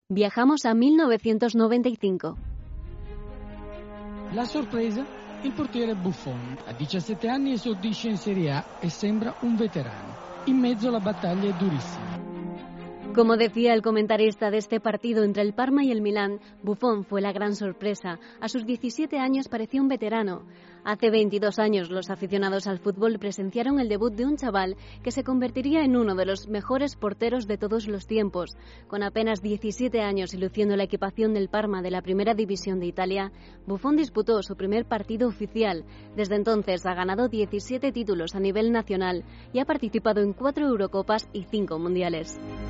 Viajamos a 1995. La sorpresa? Il portiere Buffon. A 17 anni esordisce in Serie A e sembra un veterano. In mezzo alla battaglia è durissima. Como decía el comentarista de este partido entre el Parma y el Milán, Buffon fue la gran sorpresa. A sus 17 años parecía un veterano. Hace 22 años los aficionados al fútbol presenciaron el debut de un chaval que se convertiría en uno de los mejores porteros de todos los tiempos. Con apenas 17 años y luciendo la equipación del Parma de la Primera División de Italia, Buffon disputó su primer partido oficial. Desde entonces ha ganado 17 títulos a nivel nacional y ha participado en 4 Eurocopas y 5 Mundiales.